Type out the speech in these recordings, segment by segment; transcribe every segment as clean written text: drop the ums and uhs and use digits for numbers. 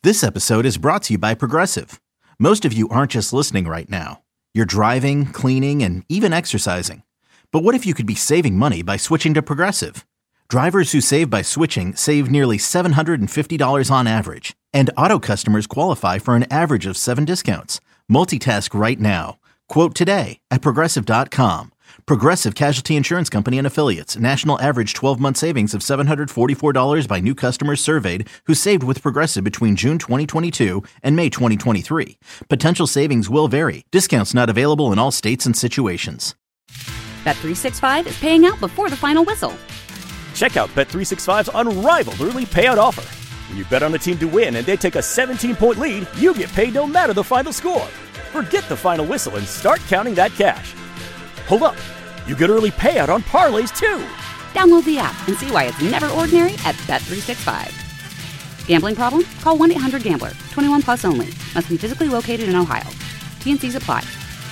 This episode is brought to you by Progressive. Most of you aren't just listening right now. You're driving, cleaning, and even exercising. But what if you could be saving money by switching to Progressive? Drivers who save by switching save nearly $750 on average. And auto customers qualify for an average of 7 discounts. Multitask right now. Quote today at Progressive.com. Progressive Casualty Insurance Company and Affiliates. National average 12-month savings of $744 by new customers surveyed who saved with Progressive between June 2022 and May 2023. Potential savings will vary. Discounts not available in all states and situations. Bet365 is paying out before the final whistle. Check out Bet365's unrivaled early payout offer. When you bet on a team to win and they take a 17-point lead, you get paid no matter the final score. Forget the final whistle and start counting that cash. Hold up. You get early payout on parlays, too. Download the app and see why it's never ordinary at Bet365. Gambling problem? Call 1-800-GAMBLER. 21 plus only. Must be physically located in Ohio. T&Cs apply.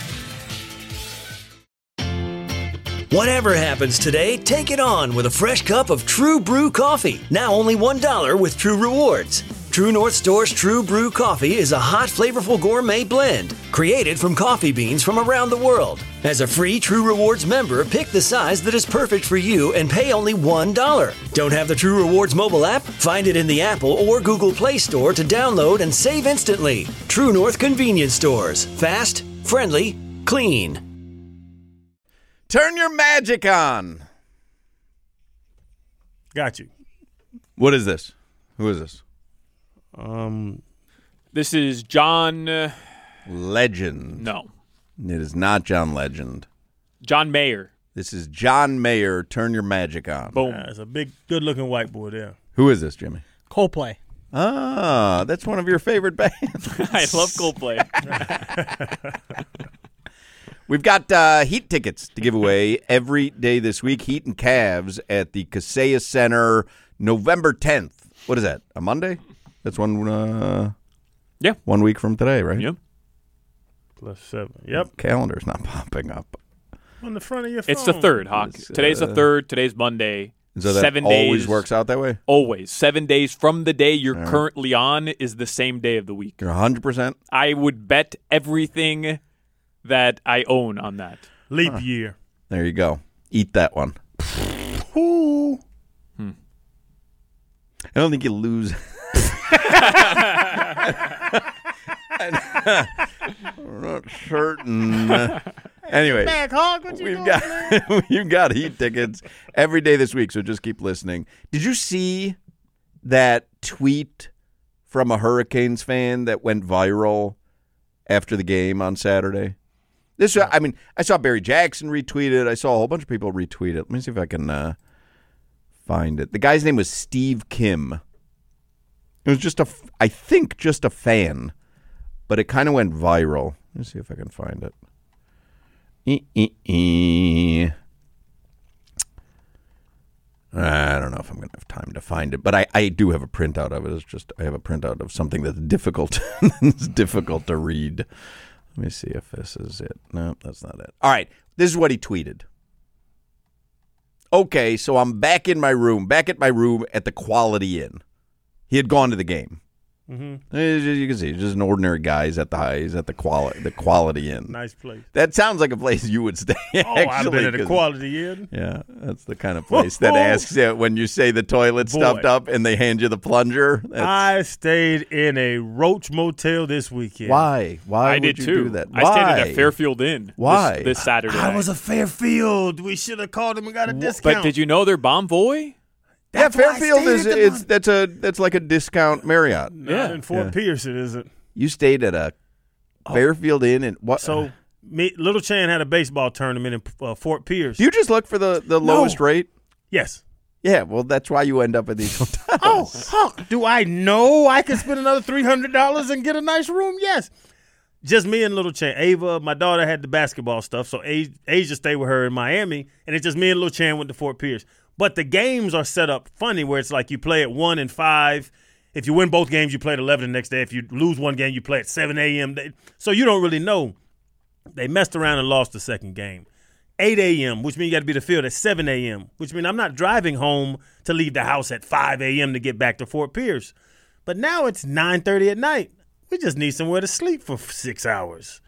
Whatever happens today, take it on with a fresh cup of True Brew coffee. Now only $1 with True Rewards. True North Store's True Brew coffee is a hot, flavorful gourmet blend created from coffee beans from around the world. As a free True Rewards member, pick the size that is perfect for you and pay only $1. Don't have the True Rewards mobile app? Find it in the Apple or Google Play Store to download and save instantly. True North Convenience Stores. Fast, friendly, clean. Turn your magic on. Got you. What is this? Who is this? This is John Legend. No. It is not John Legend. John Mayer. This is John Mayer. Turn your magic on. Boom. It's a big, good-looking white boy there. Who is this, Jimmy? Coldplay. Ah, that's one of your favorite bands. I love Coldplay. We've got Heat tickets to give away every day this week. Heat and Cavs at the Kaseya Center, November 10th. What is that, a Monday? That's one 1 week from today, right? Yep. +7. Yep. Calendar's not popping up. On the front of your phone. It's the 3rd, Hawk. Today's the 3rd. Today's Monday. So that 7 days. Always works out that way? Always. 7 days from the day you're currently on is the same day of the week. You're 100%? I would bet everything that I own on that. Leap year. There you go. Eat that one. I don't think you lose. I'm not certain. Anyway, we've got Heat tickets every day this week, so just keep listening. Did you see that tweet from a Hurricanes fan that went viral after the game on Saturday? I saw Barry Jackson retweet it. I saw a whole bunch of people retweet it. Let me see if I can find it. The guy's name was Steve Kim. It was just I think just a fan, but it kind of went viral. Let me see if I can find it. I don't know if I'm going to have time to find it, but I do have a printout of it. It's just I have a printout of something that's difficult. It's difficult to read. Let me see if this is it. No, that's not it. All right, this is what he tweeted. Okay, so I'm back at my room at the Quality Inn. He had gone to the game. Mm-hmm. You can see, he's just an ordinary guy. He's at the Quality Inn. Nice place. That sounds like a place you would stay. I've been at the Quality Inn. Yeah, that's the kind of place that asks when you say the toilet's stuffed up and they hand you the plunger. I stayed in a Roach Motel this weekend. Why? Why I would did you too. do that? I stayed at a Fairfield Inn. Why? This Saturday? I was a Fairfield. We should have called him and got a discount. But did you know they're Bonvoy? Yeah, Fairfield that's like a discount Marriott. Not in Fort Pierce, it isn't. You stayed at a Fairfield Inn and what? So Little Chan had a baseball tournament in Fort Pierce. Do you just look for the lowest rate? Yes. Yeah, well, that's why you end up at these hotels. Do I know I can spend another $300 and get a nice room? Yes. Just me and Little Chan. Ava, my daughter, had the basketball stuff, so Asia stayed with her in Miami, and it's just me and Little Chan went to Fort Pierce. But the games are set up funny where it's like you play at 1 and 5. If you win both games, you play at 11 the next day. If you lose one game, you play at 7 a.m. So you don't really know. They messed around and lost the second game. 8 a.m., which means you got to be at the field at 7 a.m., which means I'm not driving home to leave the house at 5 a.m. to get back to Fort Pierce. But now it's 9:30 at night. We just need somewhere to sleep for 6 hours.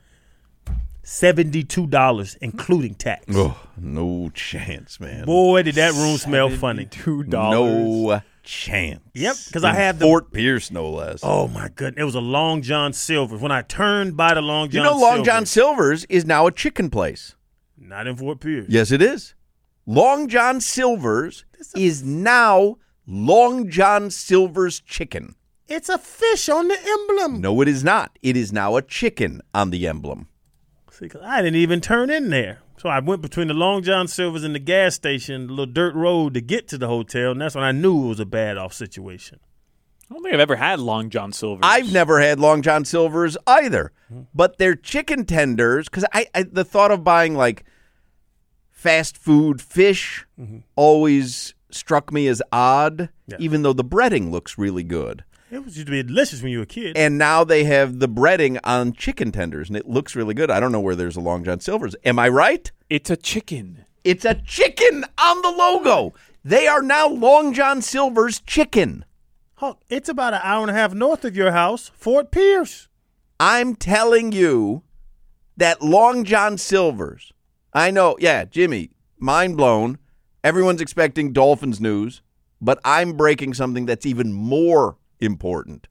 $72, including tax. Oh, no chance, man. Boy, did that room smell funny. $2. No chance. Yep, because I have the. Fort Pierce, no less. Oh my goodness, it was a Long John Silver's. When I turned by the Long John, Long John Silver's is now a chicken place. not in Fort Pierce. Yes, it is. Long John Silver's is now Long John Silver's Chicken. It's a fish on the emblem. No, it is not. It is now a chicken on the emblem. See, 'cause I didn't even turn in there. So I went between the Long John Silver's and the gas station, the little dirt road to get to the hotel, and that's when I knew it was a bad off situation. I don't think I've ever had Long John Silver's. I've never had Long John Silver's either, but their chicken tenders, because the thought of buying like fast food fish always struck me as odd, even though the breading looks really good. It was used to be delicious when you were a kid. And now they have the breading on chicken tenders, and it looks really good. I don't know where there's a Long John Silver's. Am I right? It's a chicken. It's a chicken on the logo. They are now Long John Silver's Chicken. Huck, it's about an hour and a half north of your house, Fort Pierce. I'm telling you that Long John Silver's, I know, yeah, Jimmy, mind blown. Everyone's expecting Dolphins news, but I'm breaking something that's even more important.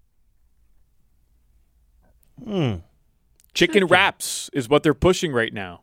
Chicken wraps is what they're pushing right now.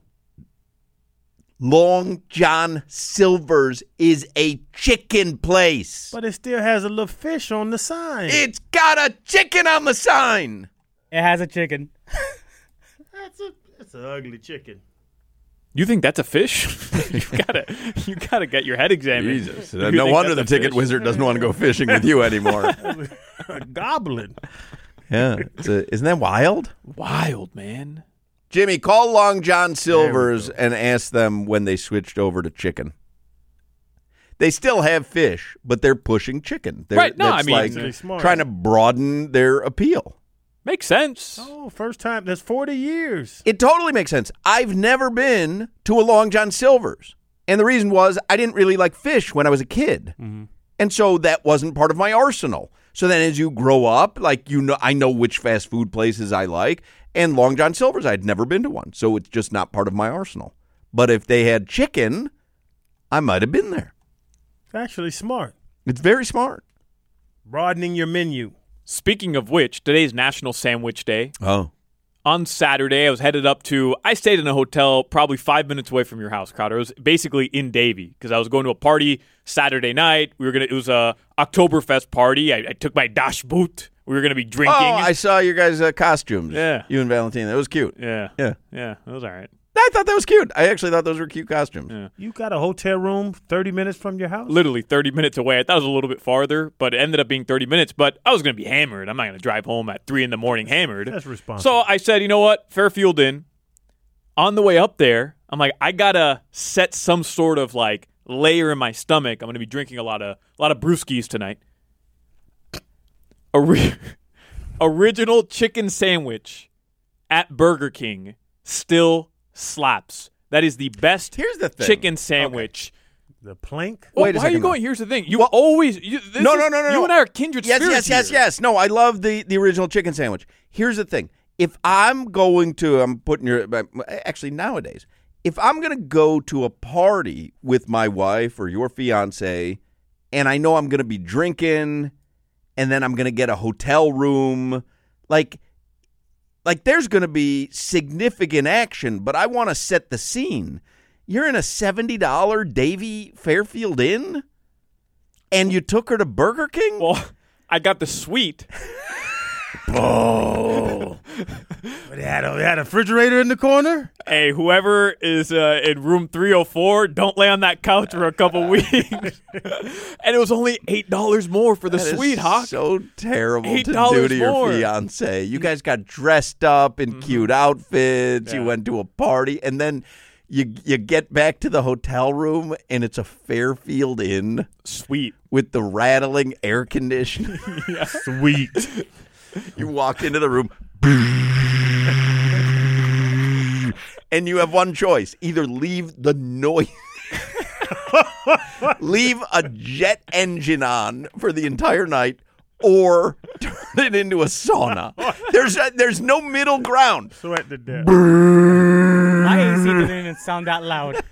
Long John Silver's is a chicken place. But it still has a little fish on the sign. It's got a chicken on the sign. It has a chicken. That's an ugly chicken. You think that's a fish? you gotta get your head examined. Jesus. You No think wonder the that's a ticket fish? wizard doesn't want to go fishing with you anymore. A goblin. Yeah. Isn't that wild? Wild, man. Jimmy, call Long John Silver's and ask them when they switched over to chicken. They still have fish, but they're pushing chicken. Right, no, that's I mean, like Really smart. trying to broaden their appeal. Makes sense. Oh, first time. That's 40 years. It totally makes sense. I've never been to a Long John Silver's. And the reason was I didn't really like fish when I was a kid. And so that wasn't part of my arsenal. So then as you grow up, like, I know which fast food places I like. And Long John Silver's, I'd never been to one. So it's just not part of my arsenal. But if they had chicken, I might have been there. It's actually smart. It's very smart. Broadening your menu. Speaking of which, today's National Sandwich Day. Oh. On Saturday, I was headed up to, I stayed in a hotel probably 5 minutes away from your house, Crowder. It was basically in Davie because I was going to a party Saturday night. It was a Oktoberfest party. I took my dash boot. We were going to be drinking. Oh, I saw your guys' costumes. Yeah. You and Valentina. That was cute. Yeah. Yeah. Yeah, it was all right. I thought that was cute. I actually thought those were cute costumes. Yeah. You got a hotel room 30 minutes from your house? Literally 30 minutes away. I thought it was a little bit farther, but it ended up being 30 minutes. But I was going to be hammered. I'm not going to drive home at 3 a.m. hammered. That's responsible. So I said, you know what? Fairfield Inn. On the way up there, I'm like, I got to set some sort of like layer in my stomach. I'm going to be drinking a lot of brewskis tonight. Original chicken sandwich at Burger King still slaps. That is the best Here's the thing. chicken sandwich. The plank? Well, Wait a why are you second, going? Here's the thing. You always No. You and I are kindred spirits. Yes. No, I love the original chicken sandwich. Here's the thing. If I'm putting actually nowadays, if I'm going to go to a party with my wife or your fiance, and I know I'm going to be drinking, and then I'm going to get a hotel room, like there's going to be significant action, but I want to set the scene. You're in a $70 Davie Fairfield Inn, and you took her to Burger King? Well, I got the suite. Oh. They had a refrigerator in the corner? Hey, whoever is in room 304, don't lay on that couch for a couple weeks. And it was only $8 more for the That is suite, Hawk. so terrible to $8 do to your more. fiance. You guys got dressed up in cute outfits. Yeah. You went to a party, and then you get back to the hotel room, and it's a Fairfield Inn Sweet. with the rattling air conditioning. Sweet. You walk into the room, and you have one choice: either leave the noise. Leave a jet engine on for the entire night, or turn it into a sauna. There's no middle ground. Sweat to death. My AC didn't even sound that loud.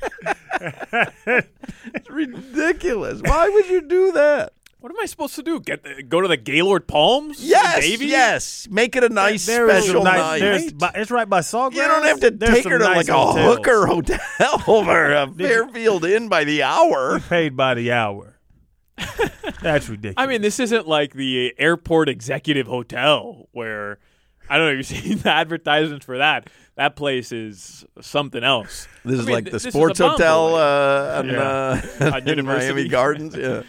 It's ridiculous. Why would you do that? What am I supposed to do? Go to the Gaylord Palms? Yes, Davie? yes. Make it a nice special night. It's right by Sawgrass. You don't have to take her to like a hooker hotel or a Fairfield Inn by the hour. Paid by the hour. That's ridiculous. I mean, this isn't like the airport executive hotel where, I don't know if you've seen the advertisements for that. That place is something else. This is like the sports hotel on in University. Miami Gardens. Yeah.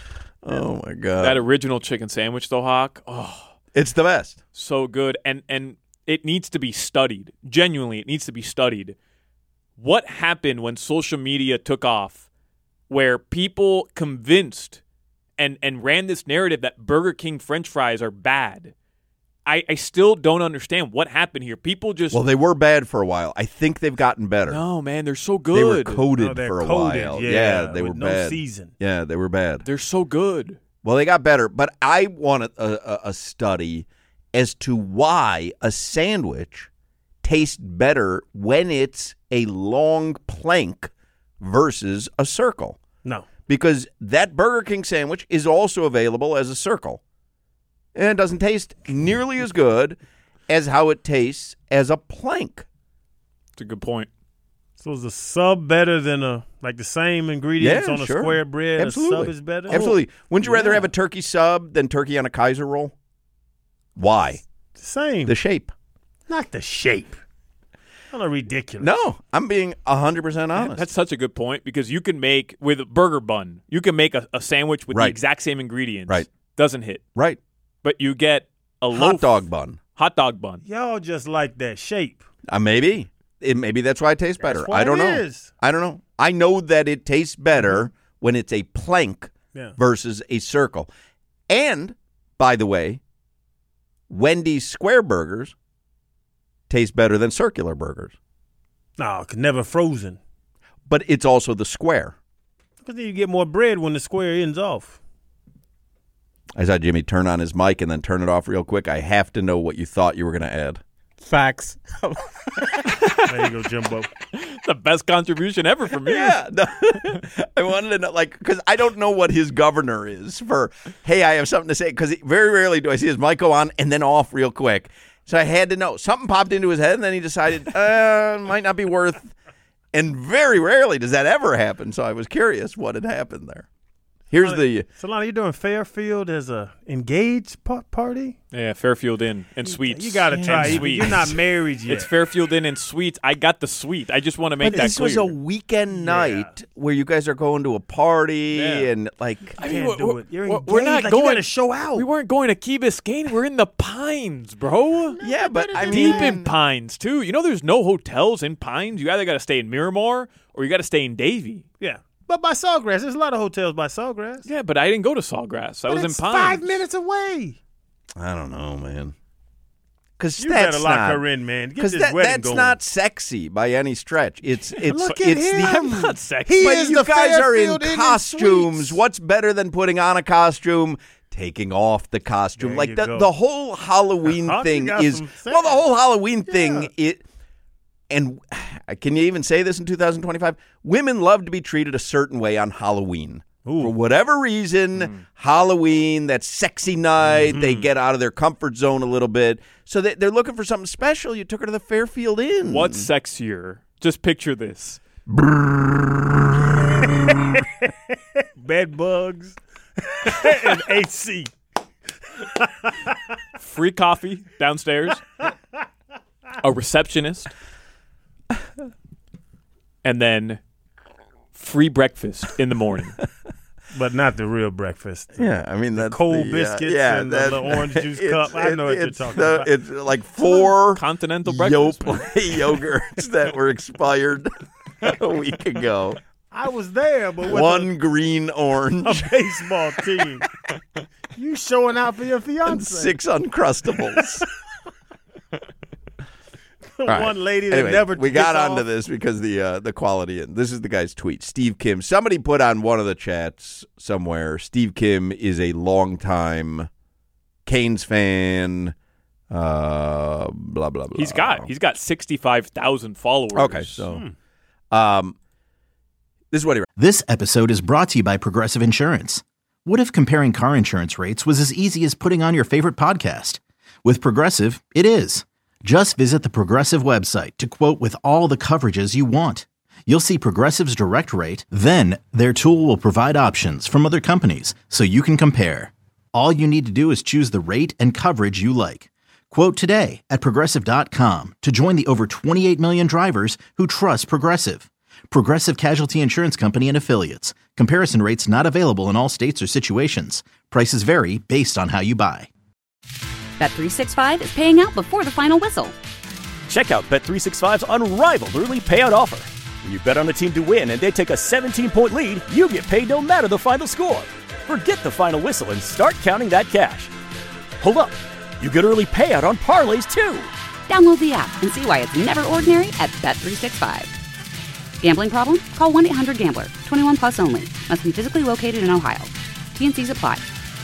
Oh, my God. That original chicken sandwich, though, Hawk. Oh, it's the best. So good. And it needs to be studied. Genuinely, it needs to be studied. What happened when social media took off where people convinced and ran this narrative that Burger King French fries are bad? I still don't understand what happened here. People just... Well, they were bad for a while. I think they've gotten better. No, man, they're so good. They were coated for a while. Yeah, they were no bad. Season. Yeah, they were bad. They're so good. Well, they got better, but I want a study as to why a sandwich tastes better when it's a long plank versus a circle. No. Because that Burger King sandwich is also available as a circle. And it doesn't taste nearly as good as how it tastes as a plank. That's a good point. So is a sub better than the same ingredients on a square bread? Absolutely. A sub is better? Absolutely. Wouldn't you rather have a turkey sub than turkey on a Kaiser roll? Why? The same. The shape. Not the shape. Not ridiculous. No, I'm being 100% honest. That's such a good point because you can make, with a burger bun, you can make a sandwich with the exact same ingredients. Right. Doesn't hit. Right. But you get a hot dog bun. Hot dog bun. Y'all just like that shape. Maybe. Maybe that's why it tastes better. That's why I don't it know. is. I don't know. I know that it tastes better when it's a plank versus a circle. And, by the way, Wendy's square burgers taste better than circular burgers. No, never frozen. But it's also the square. Because then you get more bread when the square ends off. I saw Jimmy turn on his mic and then turn it off real quick. I have to know what you thought you were going to add. Facts. There you go, Jimbo. The best contribution ever from me. Yeah. No, I wanted to know, because I don't know what his governor is for, hey, I have something to say. Because very rarely do I see his mic go on and then off real quick. So I had to know. Something popped into his head, and then he decided, might not be worth. And very rarely does that ever happen. So I was curious what had happened there. Here's the. Solana, you doing Fairfield as a engaged party? Yeah, Fairfield Inn and Suites. You got to try it. Suites. You're not married yet. It's Fairfield Inn and Suites. I got the suite. I just want to make that this clear. was a weekend night where you guys are going to a party and I can't do it. You're engaged. We're not like going you gotta show out. We weren't going to Key Biscayne. We're in the Pines, bro. Yeah, but I mean, Deep in Pines too. You know, there's no hotels in Pines. You either got to stay in Miramar or you got to stay in Davie. Yeah. But by Sawgrass, there's a lot of hotels by Sawgrass. Yeah, but I didn't go to Sawgrass. I was in Pines. 5 minutes away. I don't know, man. Because You better lock her in, man. Get this wedding that's going. not sexy by any stretch. It's Look at it's him. I'm not sexy. He but is you the guys are in Fairfield Inn and costumes. Suites. What's better than putting on a costume? Taking off the costume. There Like you go. the whole Halloween Hawk, you thing got is some sense. well, the whole Halloween thing and can you even say this in 2025? Women love to be treated a certain way on Halloween. For whatever reason, Halloween, that sexy night, they get out of their comfort zone a little bit. So they're looking for something special. You took her to the Fairfield Inn. What's sexier? Just picture this. Bed bugs and AC. Free coffee downstairs. A receptionist. And then free breakfast in the morning. But not the real breakfast. Yeah, I mean that's cold the, biscuits and the orange juice cup. I know what you're talking about. It's like 4 Continental breakfast. yogurts that were expired a week ago. I was there, but with 1 green orange a baseball team. You showing out for your and fiance. 6 Uncrustables. right. One lady that Anyway, never we got gets onto off. this because the quality. This is the guy's tweet. Steve Kim. Somebody put on one of the chats somewhere. Steve Kim is a longtime Canes fan, blah, blah, blah. He's got 65,000 followers. Okay, so this is what he wrote. This episode is brought to you by Progressive Insurance. What if comparing car insurance rates was as easy as putting on your favorite podcast? With Progressive, it is. Just visit the Progressive website to quote with all the coverages you want. You'll see Progressive's direct rate, then their tool will provide options from other companies so you can compare. All you need to do is choose the rate and coverage you like. Quote today at Progressive.com to join the over 28 million drivers who trust Progressive. Progressive Casualty Insurance Company and Affiliates. Comparison rates not available in all states or situations. Prices vary based on how you buy. Bet365 is paying out before the final whistle. Check out Bet365's unrivaled early payout offer. When you bet on a team to win and they take a 17-point lead, you get paid no matter the final score. Forget the final whistle and start counting that cash. Hold up. You get early payout on parlays, too. Download the app and see why it's never ordinary at Bet365. Gambling problem? Call 1-800-GAMBLER. 21 plus only. Must be physically located in Ohio. T&Cs apply.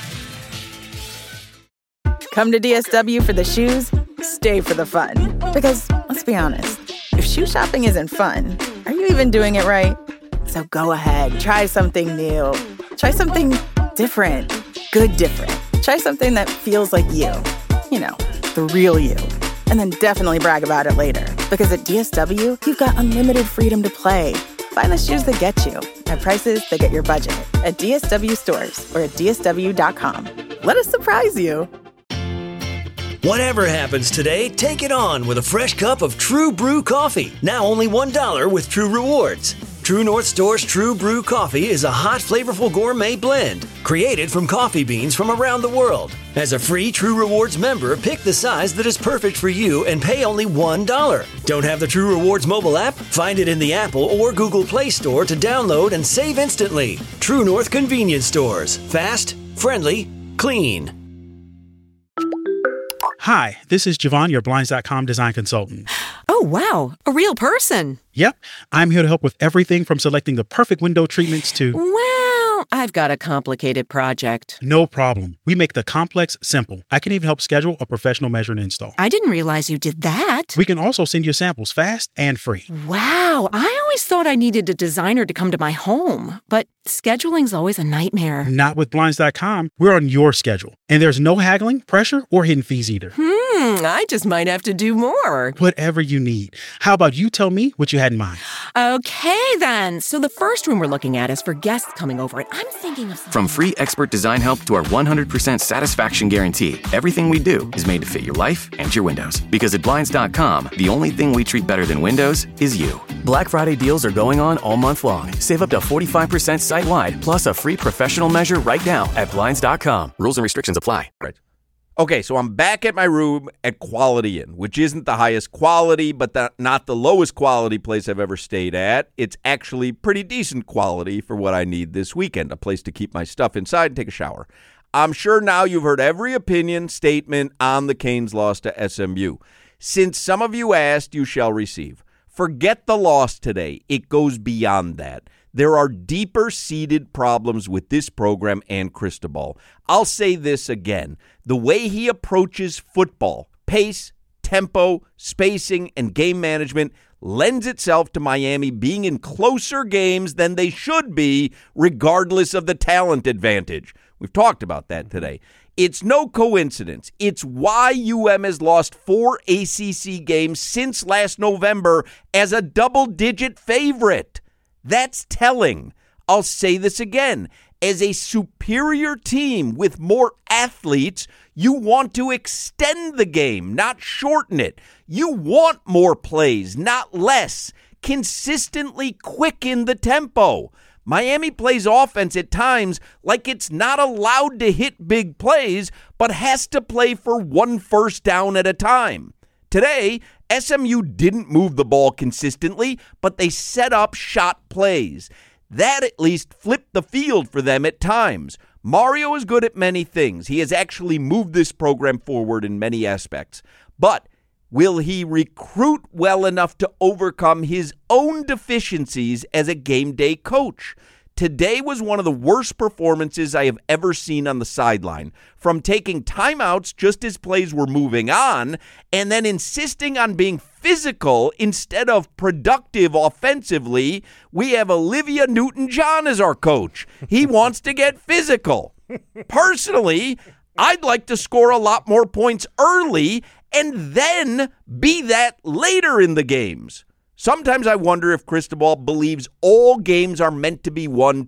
Come to DSW for the shoes, stay for the fun. Because, let's be honest, if shoe shopping isn't fun, are you even doing it right? So go ahead, try something new. Try something different. Good different. Try something that feels like you. You know, the real you. And then definitely brag about it later. Because at DSW, you've got unlimited freedom to play. Find the shoes that get you at prices that get your budget at DSW stores or at DSW.com. Let us surprise you. Whatever happens today, take it on with a fresh cup of True Brew coffee. Now only $1 with True Rewards. True North Store's True Brew coffee is a hot, flavorful gourmet blend created from coffee beans from around the world. As a free True Rewards member, pick the size that is perfect for you and pay only $1. Don't have the True Rewards mobile app? Find it in the Apple or Google Play Store to download and save instantly. True North Convenience Stores. Fast, friendly, clean. Hi, this is Javon, your Blinds.com design consultant. Oh, wow. A real person. Yep. I'm here to help with everything from selecting the perfect window treatments to... Well, I've got a complicated project. No problem. We make the complex simple. I can even help schedule a professional measure and install. I didn't realize you did that. We can also send you samples fast and free. Wow. I always thought I needed a designer to come to my home, but scheduling's always a nightmare. Not with Blinds.com. We're on your schedule. And there's no haggling, pressure, or hidden fees either. I just might have to do more. Whatever you need. How about you tell me what you had in mind? Okay, then. So the first room we're looking at is for guests coming over, and I'm thinking of... From free expert design help to our 100% satisfaction guarantee, everything we do is made to fit your life and your windows. Because at Blinds.com, the only thing we treat better than windows is you. Black Friday deals are going on all month long. Save up to 45% site-wide, plus a free professional measure right now at Blinds.com. Rules and restrictions apply. Right. Okay, so I'm back at my room at Quality Inn, which isn't the highest quality, but not the lowest quality place I've ever stayed at. It's actually pretty decent quality for what I need this weekend, a place to keep my stuff inside and take a shower. I'm sure now you've heard every opinion, statement on the Canes' loss to SMU. Since some of you asked, you shall receive. Forget the loss today. It goes beyond that. There are deeper-seated problems with this program and Cristobal. I'll say this again. The way he approaches football, pace, tempo, spacing, and game management lends itself to Miami being in closer games than they should be, regardless of the talent advantage. We've talked about that today. It's no coincidence. It's why UM has lost 4 ACC games since last November as a double-digit favorite. That's telling. I'll say this again. As a superior team with more athletes, you want to extend the game, not shorten it. You want more plays, not less. Consistently quicken the tempo. Miami plays offense at times like it's not allowed to hit big plays, but has to play for 1 first down at a time. Today, SMU didn't move the ball consistently, but they set up shot plays. That at least flipped the field for them at times. Mario is good at many things. He has actually moved this program forward in many aspects. But will he recruit well enough to overcome his own deficiencies as a game day coach? Today was one of the worst performances I have ever seen on the sideline. From taking timeouts just as plays were moving on, and then insisting on being physical instead of productive offensively, we have Olivia Newton-John as our coach. He wants to get physical. Personally, I'd like to score a lot more points early and then be that later in the games. Sometimes I wonder if Cristobal believes all games are meant to be won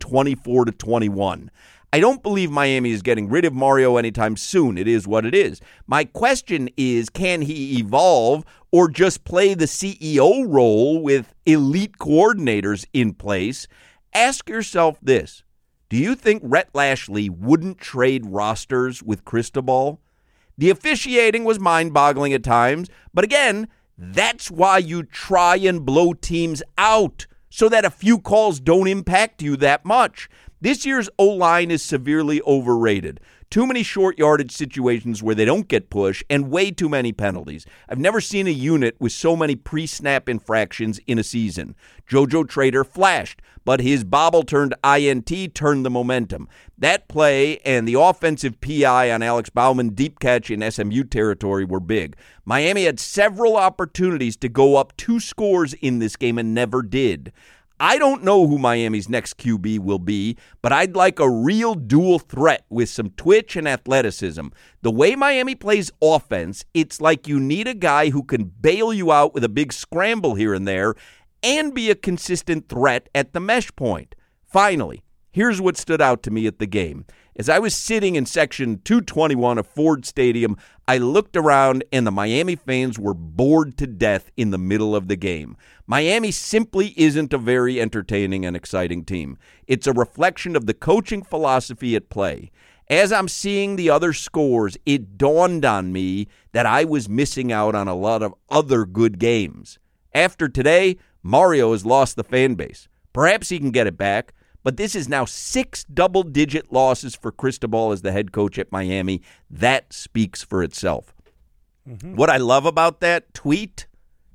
24-21. I don't believe Miami is getting rid of Mario anytime soon. It is what it is. My question is, can he evolve or just play the CEO role with elite coordinators in place? Ask yourself this. Do you think Rhett Lashley wouldn't trade rosters with Cristobal? The officiating was mind-boggling at times, but again, that's why you try and blow teams out, so that a few calls don't impact you that much. This year's O-line is severely overrated. Too many short yardage situations where they don't get pushed, and way too many penalties. I've never seen a unit with so many pre-snap infractions in a season. JoJo Trader flashed, but his bobble turned INT turned the momentum. That play and the offensive PI on Alex Bauman deep catch in SMU territory were big. Miami had several opportunities to go up 2 scores in this game and never did. I don't know who Miami's next QB will be, but I'd like a real dual threat with some twitch and athleticism. The way Miami plays offense, it's like you need a guy who can bail you out with a big scramble here and there and be a consistent threat at the mesh point. Finally, here's what stood out to me at the game. As I was sitting in section 221 of Ford Stadium, I looked around and the Miami fans were bored to death in the middle of the game. Miami simply isn't a very entertaining and exciting team. It's a reflection of the coaching philosophy at play. As I'm seeing the other scores, it dawned on me that I was missing out on a lot of other good games. After today, Mario has lost the fan base. Perhaps he can get it back. But this is now 6 double-digit losses for Cristobal as the head coach at Miami. That speaks for itself. Mm-hmm. What I love about that tweet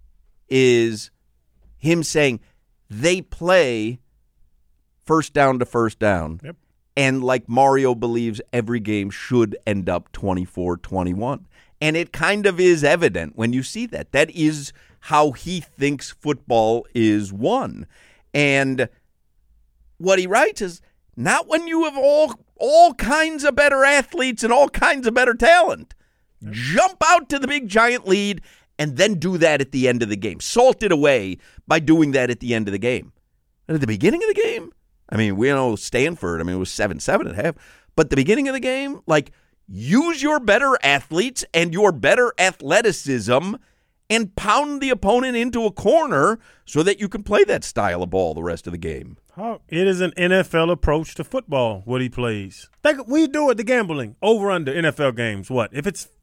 is him saying they play first down to first down. Yep. And like Mario believes every game should end up 24-21. And it kind of is evident when you see that. That is how he thinks football is won. And what he writes is, not when you have all kinds of better athletes and all kinds of better talent. Jump out to the big giant lead and then do that at the end of the game. Salt it away by doing that at the end of the game. And at the beginning of the game, I mean, we know Stanford, it was 7-7 at half. But the beginning of the game, use your better athletes and your better athleticism and pound the opponent into a corner so that you can play that style of ball the rest of the game. It is an NFL approach to football, what he plays. We do it, the gambling, over-under NFL games. What? If it's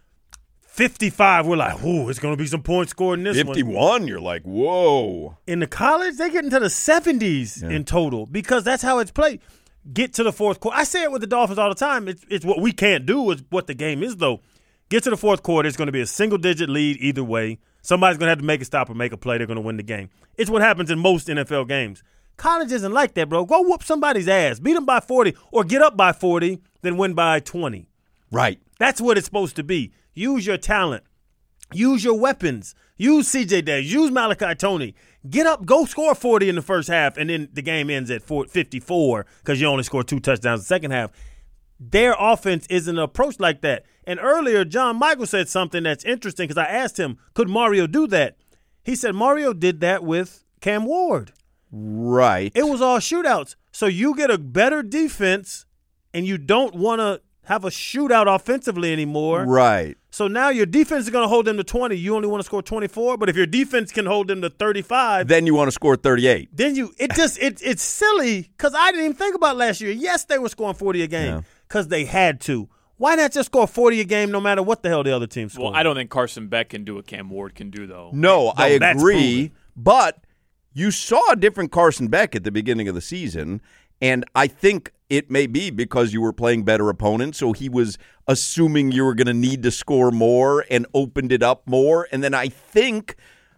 55, we're like, ooh, it's going to be some points scored in this 51, one. 51, you're like, whoa. In the college, they get into the 70s in total because that's how it's played. Get to the fourth quarter. I say it with the Dolphins all the time. It's what we can't do is what the game is, though. Get to the fourth quarter, it's going to be a single-digit lead either way. Somebody's going to have to make a stop or make a play. They're going to win the game. It's what happens in most NFL games. College isn't like that, bro. Go whoop somebody's ass. Beat them by 40 or get up by 40, then win by 20. Right. That's what it's supposed to be. Use your talent. Use your weapons. Use C.J. Davis. Use Malachi Tony. Get up, go score 40 in the first half, and then the game ends at 54 because you only scored 2 touchdowns in the second half. Their offense isn't an approach like that. And earlier, John Michael said something that's interesting because I asked him, could Mario do that? He said Mario did that with Cam Ward. Right. It was all shootouts. So you get a better defense, and you don't want to have a shootout offensively anymore. Right. So now your defense is going to hold them to 20. You only want to score 24. But if your defense can hold them to 35, then you want to score 38. Then it's silly because I didn't even think about last year. Yes, they were scoring 40 a game because they had to. Why not just score 40 a game no matter what the hell the other team scores? Well, I don't think Carson Beck can do what Cam Ward can do, though. No, I agree. But you saw a different Carson Beck at the beginning of the season, and I think it may be because you were playing better opponents, so he was assuming you were going to need to score more and opened it up more. And then I think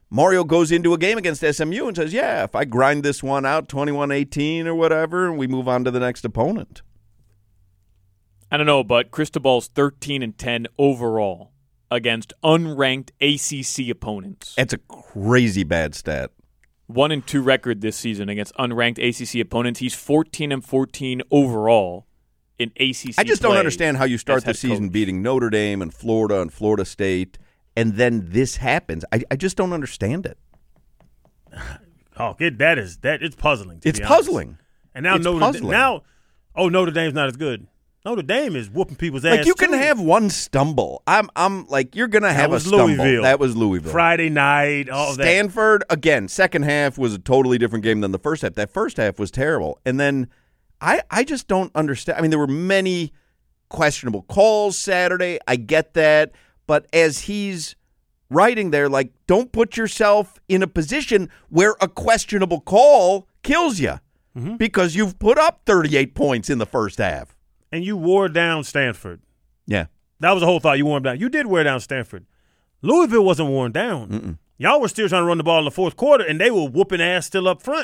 Mario goes into a game against SMU and says, yeah, if I grind this one out 21-18 or whatever, we move on to the next opponent. I don't know, but Cristobal's 13-10 overall against unranked ACC opponents. That's a crazy bad stat. 1-2 record this season against unranked ACC opponents. He's 14-14 overall in ACC. I just don't understand how you start the head season coach. beating Notre Dame and Florida State, and then this happens. I just don't understand it. Hawk, it's puzzling. It's puzzling. And now Notre Dame's not as good. Notre Dame is whooping people's ass. Like you can have one stumble. I'm like you're gonna have a stumble. Louisville. That was Louisville. Friday night. All Stanford again. Second half was a totally different game than the first half. That first half was terrible. And then I just don't understand. I mean, there were many questionable calls Saturday. I get that, but as he's writing there, like, don't put yourself in a position where a questionable call kills you because you've put up 38 points in the first half. And you wore down Stanford. Yeah. That was the whole thought. You wore them down. You did wear down Stanford. Louisville wasn't worn down. Mm-mm. Y'all were still trying to run the ball in the fourth quarter, and they were whooping ass still up front.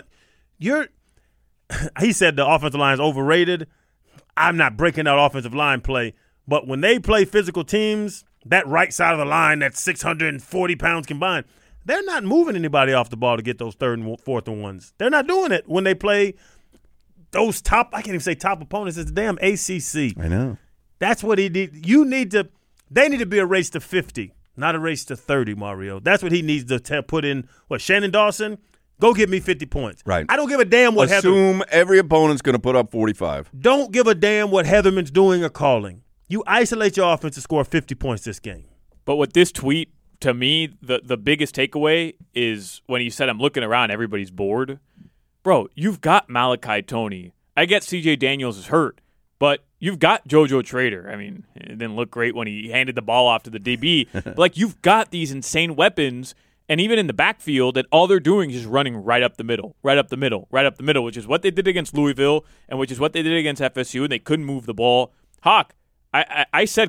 He said the offensive line is overrated. I'm not breaking out offensive line play, but when they play physical teams, that right side of the line, that's 640 pounds combined, they're not moving anybody off the ball to get those third and fourth and ones. They're not doing it when they play those top, I can't even say top opponents. It's the damn ACC. I know. That's what he need. They need to be a race to 50, not a race to 30, Mario. That's what he needs to put in. Shannon Dawson, go give me 50 points. Right. I don't give a damn what Assume every opponent's going to put up 45. Don't give a damn what Heatherman's doing or calling. You isolate your offense to score 50 points this game. But with this tweet, to me, the biggest takeaway is when he said, I'm looking around, everybody's bored. Bro, you've got Malachi Toney. I get C.J. Daniels is hurt, but you've got JoJo Trader. I mean, it didn't look great when he handed the ball off to the DB. But, like, you've got these insane weapons, and even in the backfield, that all they're doing is just running right up the middle, which is what they did against Louisville and which is what they did against FSU, and they couldn't move the ball. Hawk, I said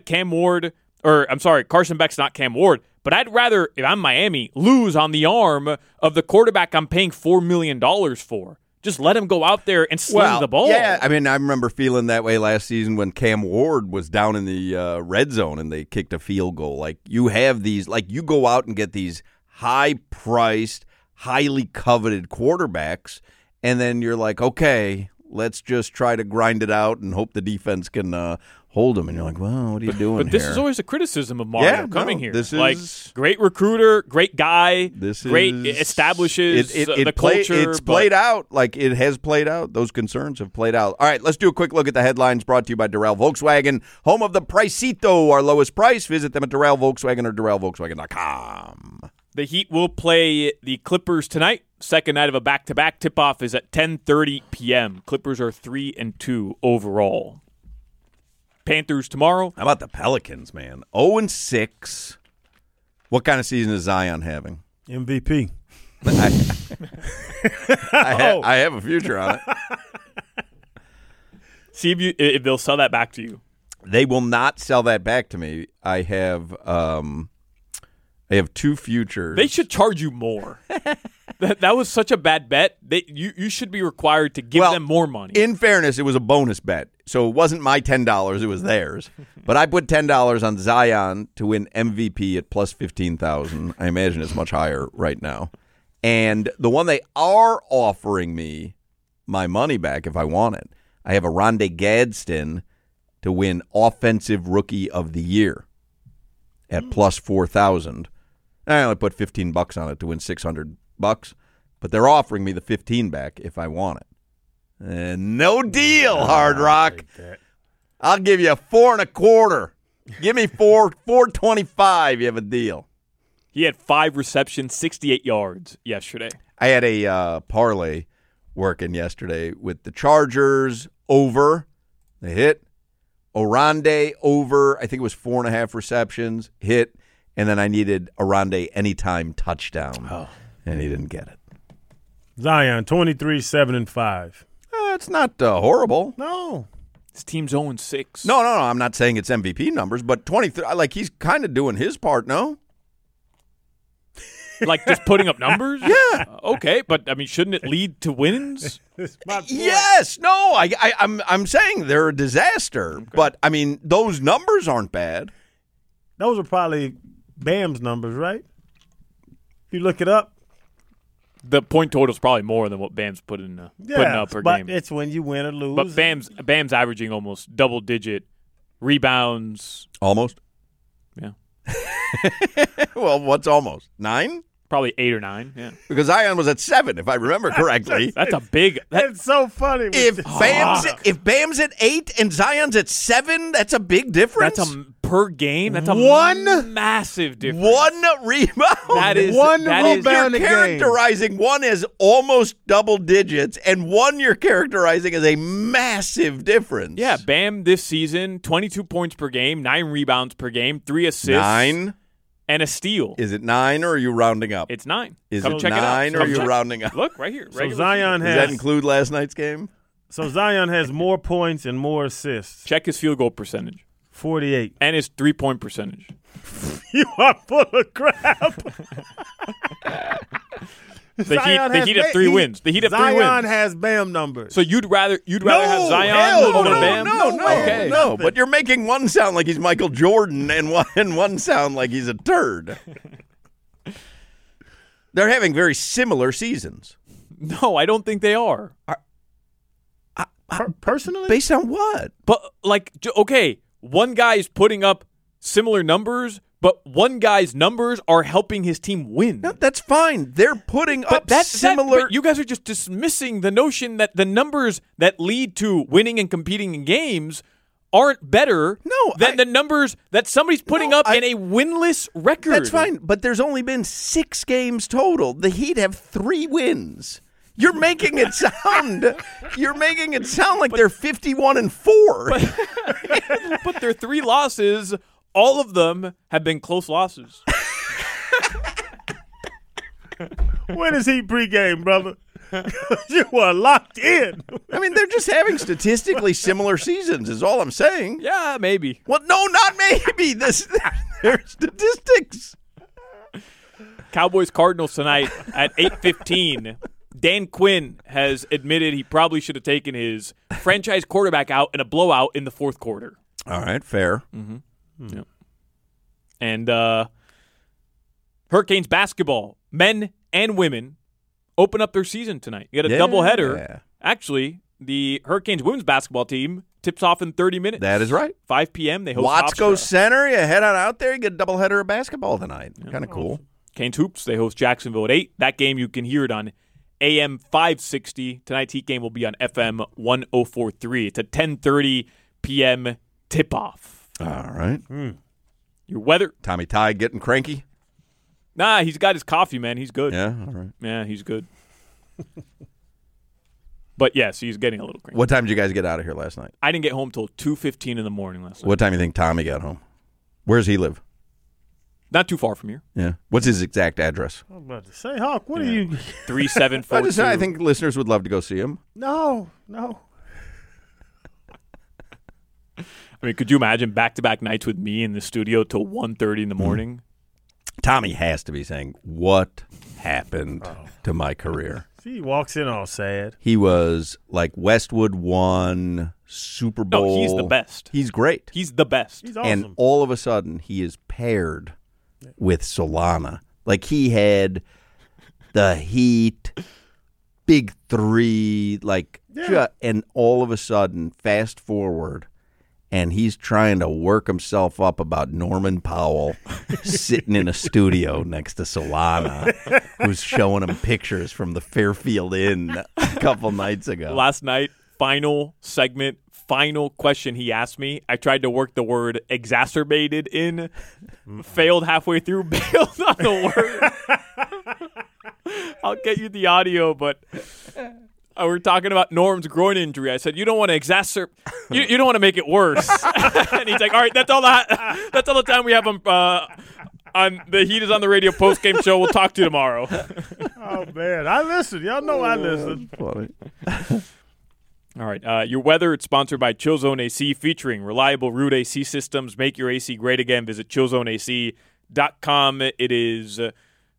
Carson Beck's not Cam Ward, but I'd rather, if I'm Miami, lose on the arm of the quarterback I'm paying $4 million for. Just let him go out there and sling the ball. Yeah, I mean, I remember feeling that way last season when Cam Ward was down in the red zone and they kicked a field goal. Like, you have these, like, you go out and get these high-priced, highly coveted quarterbacks, and then you're like, okay, let's just try to grind it out and hope the defense can hold them. And you're like, well, what are you doing But this here? is always a criticism of Mario coming here. This is like, great recruiter, great guy, establishes the culture. It's played out. Like, it has played out. Those concerns have played out. All right, let's do a quick look at the headlines brought to you by Doral Volkswagen, home of the Pricito, our lowest price. Visit them at Doral Volkswagen or DoralVolkswagen.com. The Heat will play the Clippers tonight. Second night of a back-to-back. Tip-off is at 10:30 p.m. Clippers are 3-2 overall. Panthers tomorrow. How about the Pelicans, man? 0-6. What kind of season is Zion having? MVP. I have a future on it. See if they'll sell that back to you. They will not sell that back to me. I have two futures. They should charge you more. That was such a bad bet. You should be required to give them more money. In fairness, it was a bonus bet. So it wasn't my $10, it was theirs. But I put $10 on Zion to win MVP at plus 15,000. I imagine it's much higher right now. And the one they are offering me my money back if I want it, I have a Rondé Gadsden to win Offensive Rookie of the Year at plus 4,000. I only put $15 on it to win $600, but they're offering me the 15 back if I want it. And no deal, Hard Rock. I'll give you 4.25. Give me 4.25. You have a deal. He had 5 receptions, 68 yards yesterday. I had a parlay working yesterday with the Chargers over. They hit. Oronde over. I think it was 4.5 receptions. Hit. And then I needed Oronde anytime touchdown. And he didn't get it. Zion, 23-7-5. It's not horrible. No. His team's 0-6. No. I'm not saying it's MVP numbers, but 23. Like, he's kind of doing his part, no? Like just putting up numbers? Yeah. Okay, but I mean, shouldn't it lead to wins? Yes. No, I'm saying they're a disaster. Okay. But, I mean, those numbers aren't bad. Those are probably Bam's numbers, right? If you look it up. The point total is probably more than what Bam's putting up per game. But it's when you win or lose. But Bam's averaging almost double-digit rebounds. Almost? Yeah. Well, what's almost? 9? Probably 8 or 9, yeah. Because Zion was at 7, if I remember correctly. That's a big. That's so funny. If Bam's at 8 and Zion's at 7, that's a big difference. That's per game. That's a massive difference. 1 rebound. That is one You're rebound characterizing one as almost double digits, and one you're characterizing as a massive difference. Yeah, Bam this season, 22 points per game, 9 rebounds per game, 3 assists. 9. And a steal. Is it 9 or are you rounding up? It's 9. Is Come it check 9 or are you rounding up? Look, right here. So Zion Does that include last night's game? So Zion has more points and more assists. Check his field goal percentage. 48. And his 3-point percentage. You are full of crap. The Heat have 3 wins. The Heat have 3 wins. Zion has Bam numbers. So you'd rather have Zion over Bam? No. But you're making one sound like he's Michael Jordan and one sound like he's a turd. They're having very similar seasons. No, I don't think they are. Personally? Based on what? But, okay, one guy is putting up similar numbers, but one guy's numbers are helping his team win. No, that's fine. They're putting up similar. But you guys are just dismissing the notion that the numbers that lead to winning and competing in games aren't better than the numbers that somebody's putting up in a winless record. That's fine, but there's only been 6 games total. The Heat have 3 wins. You're making it sound like they're 51-4. But their 3 losses, all of them have been close losses. When is Heat pregame, brother? You are locked in. I mean, they're just having statistically similar seasons is all I'm saying. Yeah, maybe. Well, no, not maybe. They're statistics. Cowboys-Cardinals tonight at 8:15. Dan Quinn has admitted he probably should have taken his franchise quarterback out in a blowout in the fourth quarter. All right, fair. Mm-hmm. Yep. And Hurricanes basketball, men and women, open up their season tonight. You got a doubleheader. Actually, the Hurricanes women's basketball team tips off in 30 minutes. That is right. 5 p.m. They host Watsco Hofstra. Center. You head on out there. You get a doubleheader of basketball tonight. Kind of cool. Canes Hoops. They host Jacksonville at 8. That game, you can hear it on AM 560. Tonight's Heat game will be on FM 104.3. It's a 10:30 p.m. tip-off. All right. Your weather. Tommy Ty getting cranky? Nah, he's got his coffee, man. He's good. Yeah, all right. Yeah, he's good. But, yes, he's getting a little cranky. What time did you guys get out of here last night? I didn't get home till 2:15 in the morning last night. What time do you think Tommy got home? Where does he live? Not too far from here. Yeah. What's his exact address? I'm about to say, Hawk, what are you? 3742. I think listeners would love to go see him. No. I mean, could you imagine back-to-back nights with me in the studio till 1:30 in the morning? Tommy has to be saying, what happened to my career? See, he walks in all sad. He was like Westwood won Super Bowl. No, he's the best. He's great. He's the best. He's awesome. And all of a sudden, he is paired with Solana. Like he had the Heat, big 3, and all of a sudden, fast forward, and he's trying to work himself up about Norman Powell sitting in a studio next to Solana, who's showing him pictures from the Fairfield Inn a couple nights ago. Last night, final segment, final question he asked me. I tried to work the word exacerbated in, failed halfway through, bailed on the word. I'll get you the audio, but we're talking about Norm's groin injury. I said, you don't want to exacerbate. You don't want to make it worse. And he's like, all right, that's all the time we have on the Heat is on the Radio post-game show. We'll talk to you tomorrow. Oh, man. I listen. Y'all know I listen. Funny. All right. Your weather, it's sponsored by ChillZone AC, featuring reliable Root AC systems. Make your AC great again. Visit chillzoneac.com. It is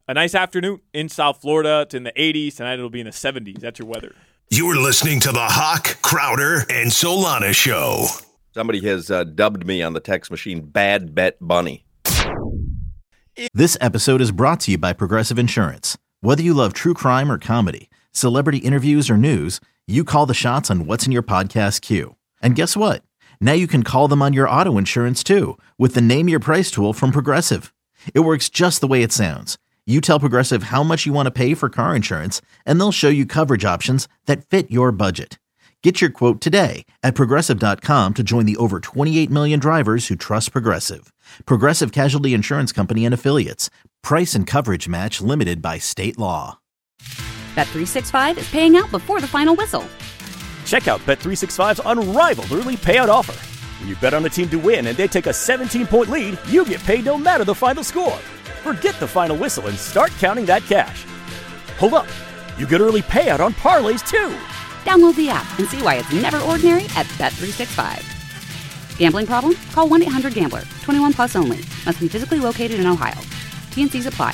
a nice afternoon in South Florida. It's in the 80s. Tonight it'll be in the 70s. That's your weather. You're listening to the Hawk, Crowder, and Solana Show. Somebody has dubbed me on the text machine Bad Bet Bunny. This episode is brought to you by Progressive Insurance. Whether you love true crime or comedy, celebrity interviews or news, you call the shots on what's in your podcast queue. And guess what? Now you can call them on your auto insurance too with the Name Your Price tool from Progressive. It works just the way it sounds. You tell Progressive how much you want to pay for car insurance, and they'll show you coverage options that fit your budget. Get your quote today at Progressive.com to join the over 28 million drivers who trust Progressive. Progressive Casualty Insurance Company and Affiliates. Price and coverage match limited by state law. Bet365 is paying out before the final whistle. Check out Bet365's unrivaled early payout offer. When you bet on a team to win and they take a 17-point lead, you get paid no matter the final score. Forget the final whistle and start counting that cash. Hold up. You get early payout on parlays, too. Download the app and see why it's never ordinary at Bet365. Gambling problem? Call 1-800-GAMBLER. 21 plus only. Must be physically located in Ohio. T&Cs apply.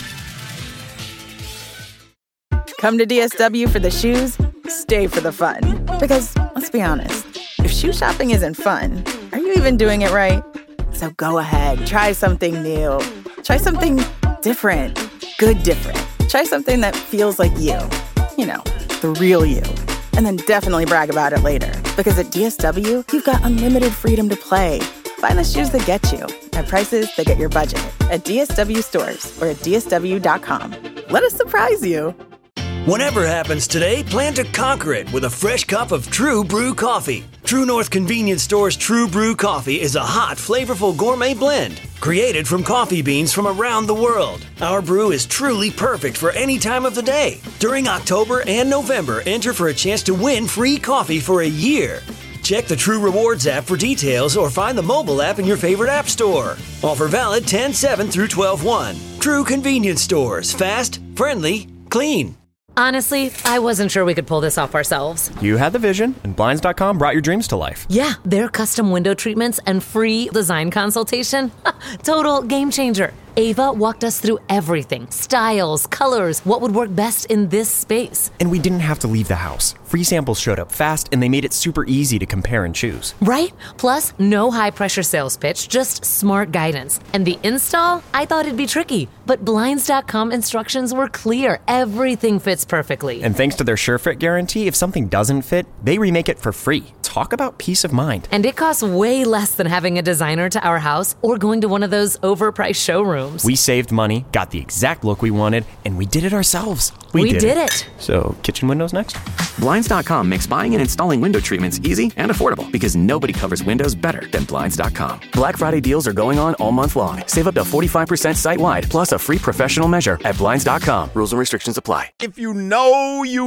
Come to DSW for the shoes, stay for the fun. Because, let's be honest, if shoe shopping isn't fun, are you even doing it right? So go ahead, try something new. Try something different. Good different. Try something that feels like you. You know, the real you. And then definitely brag about it later. Because at DSW, you've got unlimited freedom to play. Find the shoes that get you at prices that get your budget at DSW stores or at DSW.com. Let us surprise you. Whatever happens today, plan to conquer it with a fresh cup of True Brew coffee. True North Convenience Store's True Brew coffee is a hot, flavorful gourmet blend created from coffee beans from around the world. Our brew is truly perfect for any time of the day. During October and November, enter for a chance to win free coffee for a year. Check the True Rewards app for details or find the mobile app in your favorite app store. Offer valid 10/7 through 12/1. True Convenience Stores. Fast, friendly, clean. Honestly, I wasn't sure we could pull this off ourselves. You had the vision, and Blinds.com brought your dreams to life. Yeah, their custom window treatments and free design consultation. Total game changer. Ava walked us through everything. Styles, colors, what would work best in this space. And we didn't have to leave the house. Free samples showed up fast, and they made it super easy to compare and choose. Right? Plus, no high-pressure sales pitch, just smart guidance. And the install? I thought it'd be tricky, but Blinds.com instructions were clear. Everything fits perfectly. And thanks to their SureFit guarantee, if something doesn't fit, they remake it for free. Talk about peace of mind. And it costs way less than having a designer to our house or going to one of those overpriced showrooms. We saved money, got the exact look we wanted, and we did it ourselves. We did it. So, kitchen windows next? Blinds.com makes buying and installing window treatments easy and affordable because nobody covers windows better than Blinds.com. Black Friday deals are going on all month long. Save up to 45% site-wide, plus a free professional measure at Blinds.com. Rules and restrictions apply. If you know, you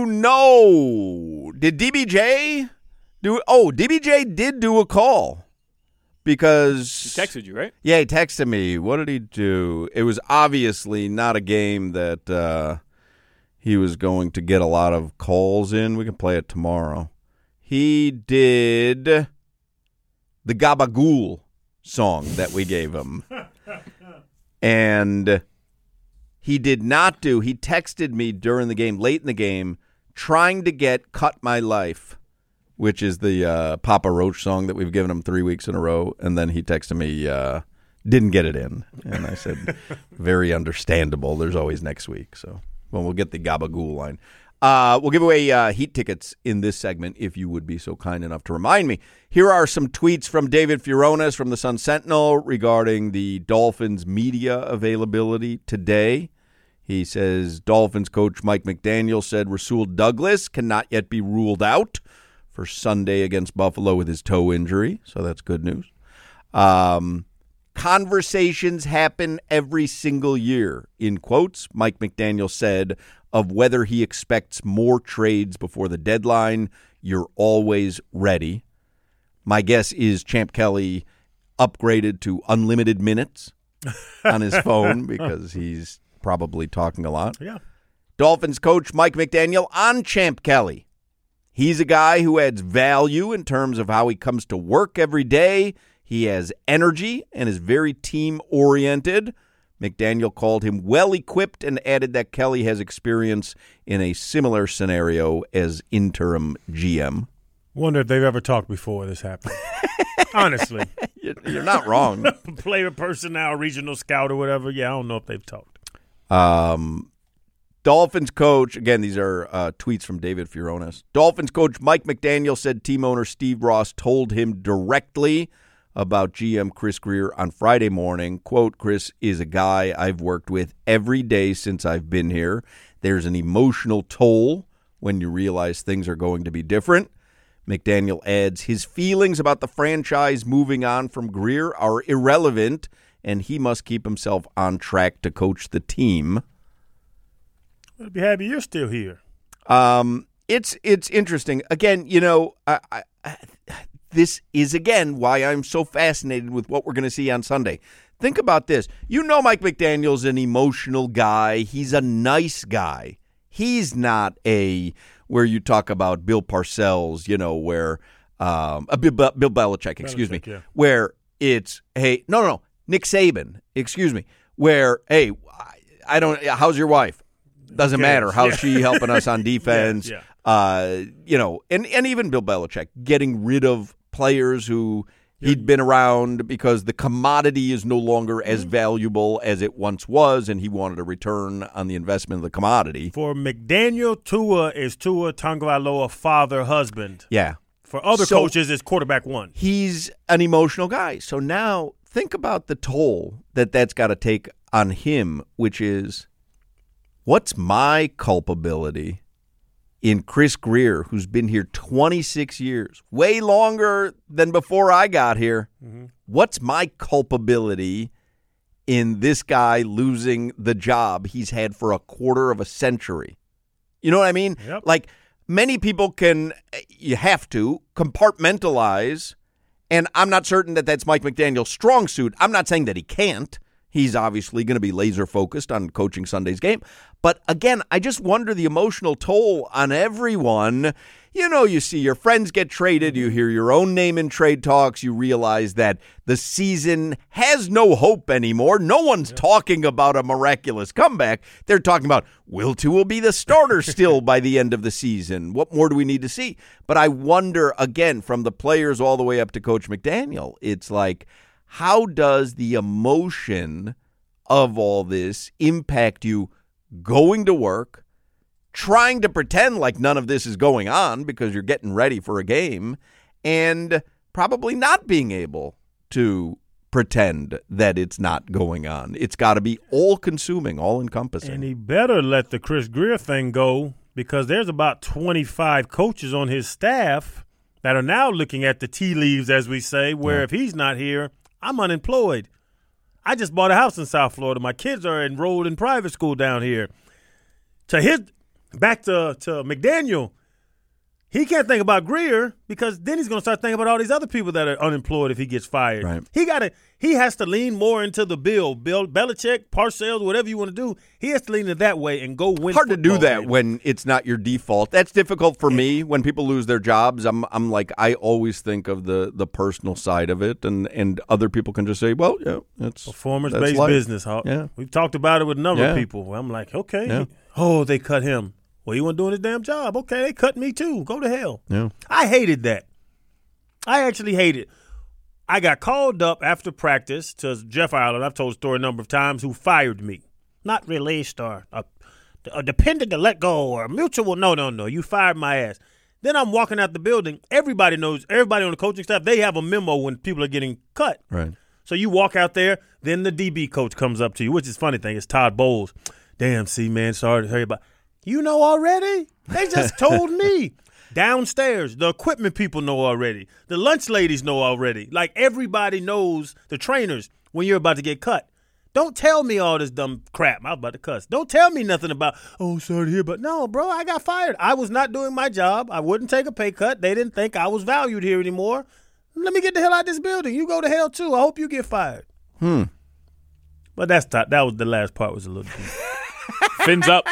know. Did DBJ do? Oh, DBJ did do a call. Because he texted you, right? Yeah, he texted me. What did he do? It was obviously not a game that he was going to get a lot of calls in. We can play it tomorrow. He did the Gabagool song that we gave him. And he did not do, he texted me during the game, late in the game, trying to get Cut My Life, which is the Papa Roach song that we've given him 3 weeks in a row. And then he texted me, didn't get it in. And I said, very understandable. There's always next week. So we'll get the Gabagool line. We'll give away Heat tickets in this segment if you would be so kind enough to remind me. Here are some tweets from David Furones from the Sun Sentinel regarding the Dolphins media availability today. He says, Dolphins coach Mike McDaniel said Rasul Douglas cannot yet be ruled out for Sunday against Buffalo with his toe injury, so that's good news. Conversations happen every single year, in quotes, Mike McDaniel said, of whether he expects more trades before the deadline. You're always ready. My guess is Champ Kelly upgraded to unlimited minutes on his phone because he's probably talking a lot. Yeah. Dolphins coach Mike McDaniel on Champ Kelly. He's a guy who adds value in terms of how he comes to work every day. He has energy and is very team-oriented, McDaniel called him well-equipped and added that Kelly has experience in a similar scenario as interim GM. Wonder if they've ever talked before this happened. Honestly. You're not wrong. Player, personnel, regional scout or whatever. Yeah, I don't know if they've talked. Dolphins coach, again, these are tweets from David Furones. Dolphins coach Mike McDaniel said team owner Steve Ross told him directly about GM Chris Grier on Friday morning. Quote, Chris is a guy I've worked with every day since I've been here. There's an emotional toll when you realize things are going to be different. McDaniel adds, his feelings about the franchise moving on from Grier are irrelevant, and he must keep himself on track to coach the team. I'd be happy you're still here. It's interesting. Again, this is, again, why I'm so fascinated with what we're going to see on Sunday. Think about this. Mike McDaniel's an emotional guy. He's a nice guy. He's not where you talk about Bill Parcells, where Bill Belichick, excuse me, yeah. Where it's, hey, no, Nick Saban, excuse me, where, hey, I don't, how's your wife? Doesn't matter. How's she helping us on defense? Yeah. And even Bill Belichick getting rid of players who he'd been around because the commodity is no longer as valuable as it once was, and he wanted a return on the investment of the commodity. For McDaniel, Tua is Tua Tagovailoa, father, husband. Yeah. For other coaches, it's quarterback one. He's an emotional guy. So now think about the toll that's got to take on him, which is, what's my culpability in Chris Grier, who's been here 26 years, way longer than before I got here? Mm-hmm. What's my culpability in this guy losing the job he's had for a quarter of a century? You know what I mean? Yep. Like, many people you have to compartmentalize, and I'm not certain that that's Mike McDaniel's strong suit. I'm not saying that he can't. He's obviously going to be laser-focused on coaching Sunday's game. But, again, I just wonder the emotional toll on everyone. You see your friends get traded. You hear your own name in trade talks. You realize that the season has no hope anymore. No one's talking about a miraculous comeback. They're talking about, will Tua be the starter still by the end of the season? What more do we need to see? But I wonder, again, from the players all the way up to Coach McDaniel, it's like, how does the emotion of all this impact you going to work, trying to pretend like none of this is going on because you're getting ready for a game, and probably not being able to pretend that it's not going on? It's got to be all-consuming, all-encompassing. And he better let the Chris Grier thing go, because there's about 25 coaches on his staff that are now looking at the tea leaves, as we say, where if he's not here, I'm unemployed. I just bought a house in South Florida. My kids are enrolled in private school down here. Back to McDaniel, he can't think about Grier, because then he's going to start thinking about all these other people that are unemployed if he gets fired. Right. He has to lean more into the Bill Belichick, Parcells, whatever you want to do. He has to lean it that way and go win. Hard to do that games when it's not your default. That's difficult for me when people lose their jobs. I'm like, I always think of the personal side of it, and other people can just say, well, yeah, it's performance-based business. Yeah. We've talked about it with a number of people. I'm like, okay, they cut him. Well, he wasn't doing his damn job. Okay, they cut me too. Go to hell. Yeah. I hated that. I actually hated it. I got called up after practice to Jeff Ireland, I've told the story a number of times, who fired me. Not released or dependent to let go or mutual. No. You fired my ass. Then I'm walking out the building. Everybody knows, everybody on the coaching staff, they have a memo when people are getting cut. Right. So you walk out there, then the DB coach comes up to you, which is a funny thing. It's Todd Bowles. Damn, see, man, sorry to hear about. You know already? They just told me. Downstairs, the equipment people know already. The lunch ladies know already. Like, everybody knows, the trainers, when you're about to get cut. Don't tell me all this dumb crap. I was about to cuss. Don't tell me nothing about, oh, sorry to hear about. No, bro, I got fired. I was not doing my job. I wouldn't take a pay cut. They didn't think I was valued here anymore. Let me get the hell out of this building. You go to hell, too. I hope you get fired. But that was the last part was a little deep. Fins up.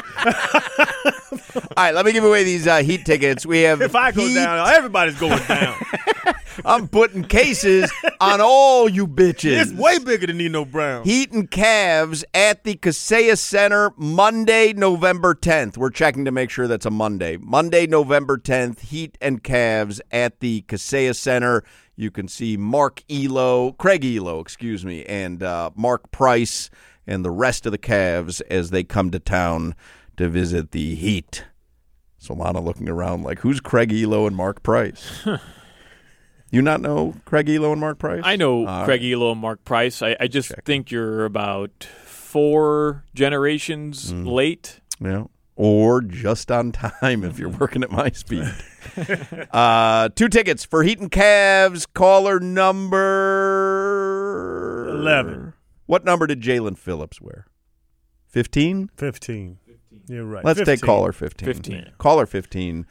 All right, let me give away these Heat tickets. We have if I go down, everybody's going down. I'm putting cases on all you bitches. It's way bigger than Nino Brown. Heat and Cavs at the Kaseya Center Monday, November 10th. We're checking to make sure that's a Monday. Monday, November 10th, Heat and Cavs at the Kaseya Center. You can see Craig Elo, and Mark Price and the rest of the Cavs as they come to town to visit the Heat. Solana looking around like, who's Craig Elo and Mark Price? You not know Craig Elo and Mark Price? I know Craig Elo and Mark Price. I just think you're about 4 generations late. Yeah. Or just on time if you're working at my speed. 2 tickets for Heat and Cavs. Caller number 11. What number did Jalen Phillips wear? 15? 15. You're right. Let's 15. take caller 15. 15. Caller 15.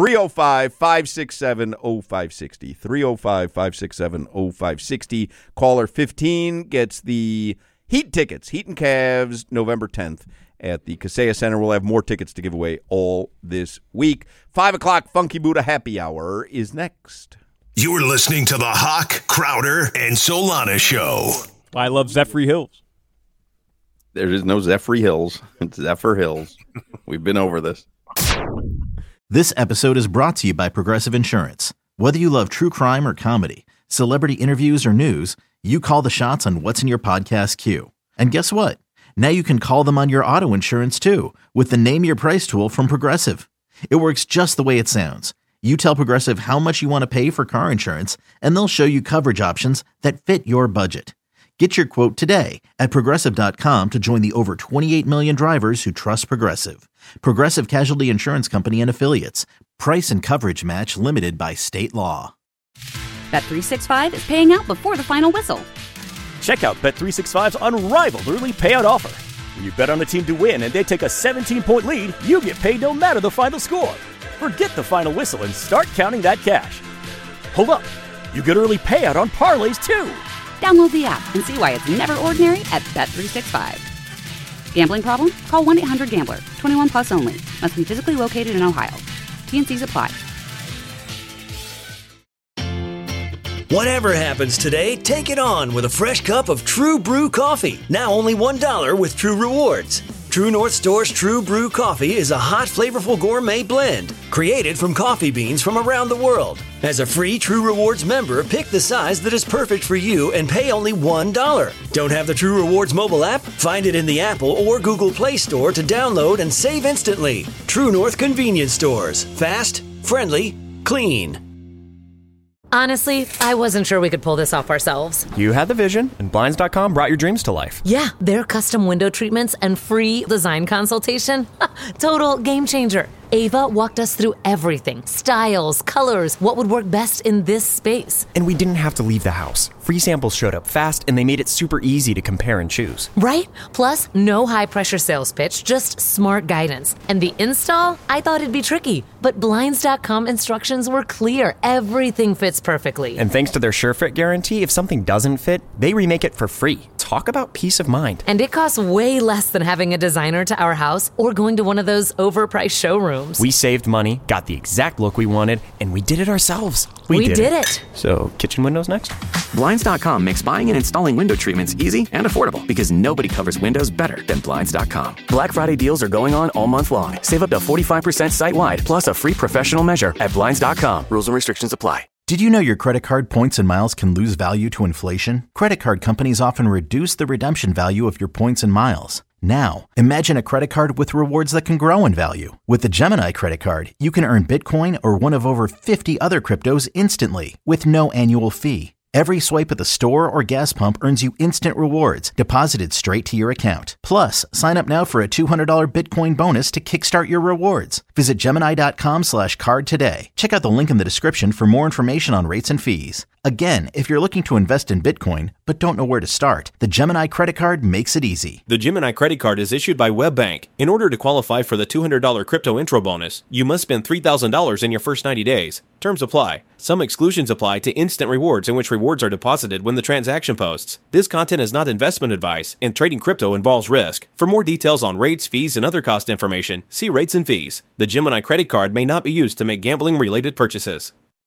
305-567-0560. 305-567-0560. Caller 15 gets the Heat tickets. Heat and Cavs, November 10th at the Kaseya Center. We'll have more tickets to give away all this week. 5 o'clock Funky Buddha Happy Hour is next. You're listening to the Hawk, Crowder, and Solana Show. I love Zephyr Hills. There is no Zephyr Hills. It's Zephyr Hills. We've been over this. This episode is brought to you by Progressive Insurance. Whether you love true crime or comedy, celebrity interviews or news, you call the shots on what's in your podcast queue. And guess what? Now you can call them on your auto insurance too with the Name Your Price tool from Progressive. It works just the way it sounds. You tell Progressive how much you want to pay for car insurance, and they'll show you coverage options that fit your budget. Get your quote today at Progressive.com to join the over 28 million drivers who trust Progressive. Progressive Casualty Insurance Company and Affiliates. Price and coverage match limited by state law. Bet365 is paying out before the final whistle. Check out Bet365's unrivaled early payout offer. When you bet on a team to win and they take a 17-point lead, you get paid no matter the final score. Forget the final whistle and start counting that cash. Hold up. You get early payout on parlays, too. Download the app and see why it's never ordinary at Bet365. Gambling problem? Call 1-800-GAMBLER. 21 plus only. Must be physically located in Ohio. T&Cs apply. Whatever happens today, take it on with a fresh cup of True Brew coffee. Now only $1 with True Rewards. True North Store's True Brew coffee is a hot, flavorful gourmet blend created from coffee beans from around the world. As a free True Rewards member, pick the size that is perfect for you and pay only $1. Don't have the True Rewards mobile app? Find it in the Apple or Google Play Store to download and save instantly. True North Convenience Stores. Fast, friendly, clean. Honestly, I wasn't sure we could pull this off ourselves. You had the vision, and Blinds.com brought your dreams to life. Yeah, their custom window treatments and free design consultation. Total game changer. Ava walked us through everything. Styles, colors, what would work best in this space. And we didn't have to leave the house. Free samples showed up fast, and they made it super easy to compare and choose. Right? Plus, no high-pressure sales pitch, just smart guidance. And the install? I thought it'd be tricky, but Blinds.com instructions were clear. Everything fits perfectly. And thanks to their SureFit guarantee, if something doesn't fit, they remake it for free. Talk about peace of mind. And it costs way less than having a designer to our house or going to one of those overpriced showrooms. We saved money, got the exact look we wanted, and we did it ourselves. We did it. So, kitchen windows next? Blinds.com makes buying and installing window treatments easy and affordable because nobody covers windows better than Blinds.com. Black Friday deals are going on all month long. Save up to 45% site-wide, plus a free professional measure at Blinds.com. Rules and restrictions apply. Did you know your credit card points and miles can lose value to inflation? Credit card companies often reduce the redemption value of your points and miles. Now, imagine a credit card with rewards that can grow in value. With the Gemini credit card, you can earn Bitcoin or one of over 50 other cryptos instantly with no annual fee. Every swipe at the store or gas pump earns you instant rewards deposited straight to your account. Plus, sign up now for a $200 Bitcoin bonus to kickstart your rewards. Visit Gemini.com/card today. Check out the link in the description for more information on rates and fees. Again, if you're looking to invest in Bitcoin but don't know where to start, the Gemini credit card makes it easy. The Gemini credit card is issued by WebBank. In order to qualify for the $200 crypto intro bonus, you must spend $3,000 in your first 90 days. Terms apply. Some exclusions apply to instant rewards in which rewards are deposited when the transaction posts. This content is not investment advice, and trading crypto involves risk. For more details on rates, fees, and other cost information, see rates and fees. The Gemini credit card may not be used to make gambling-related purchases.